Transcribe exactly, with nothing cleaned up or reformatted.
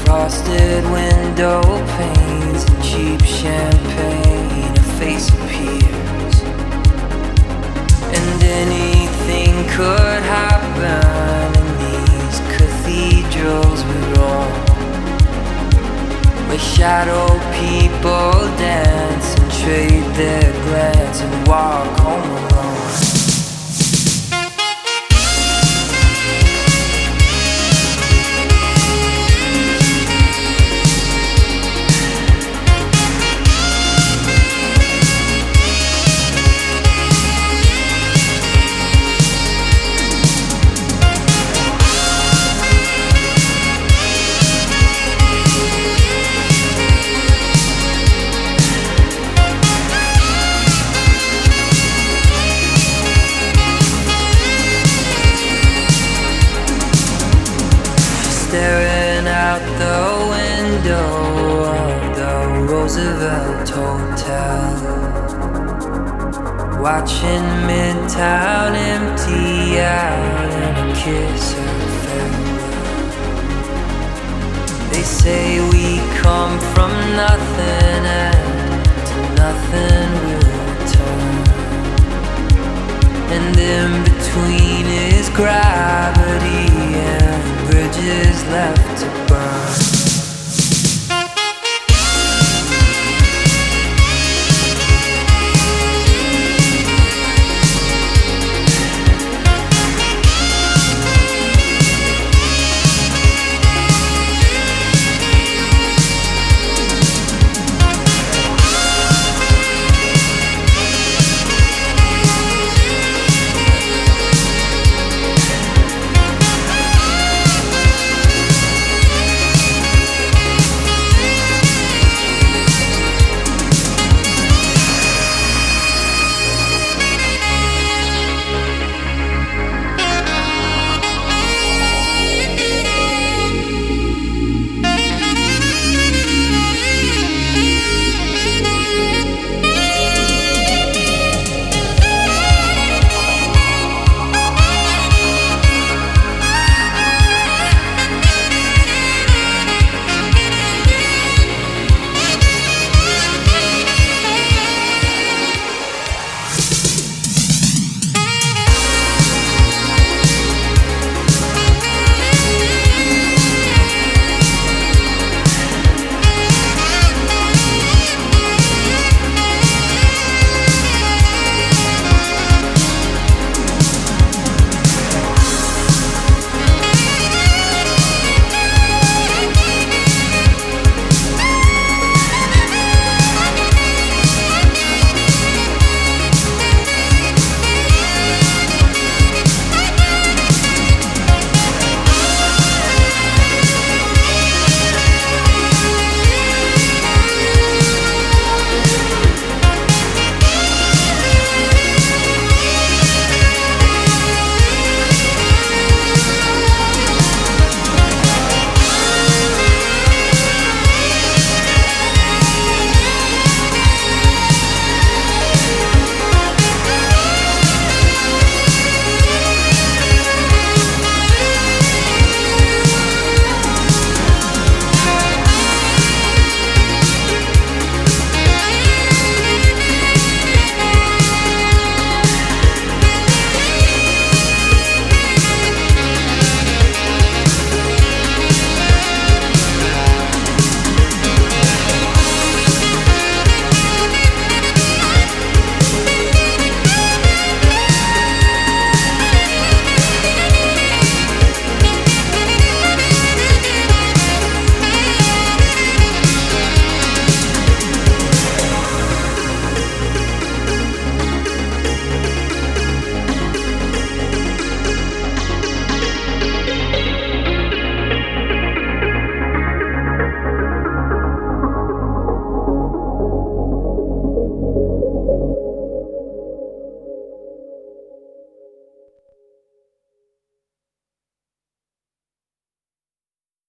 Frosted window panes and cheap champagne, a face appears, and anything could happen in these cathedrals we roam, where shadow people dance and trade their glance and walk home alone. Staring out the window of the Roosevelt Hotel, watching Midtown empty out and a kiss of farewell. They say we come from nothing and to nothing we'll return, and in between is gravity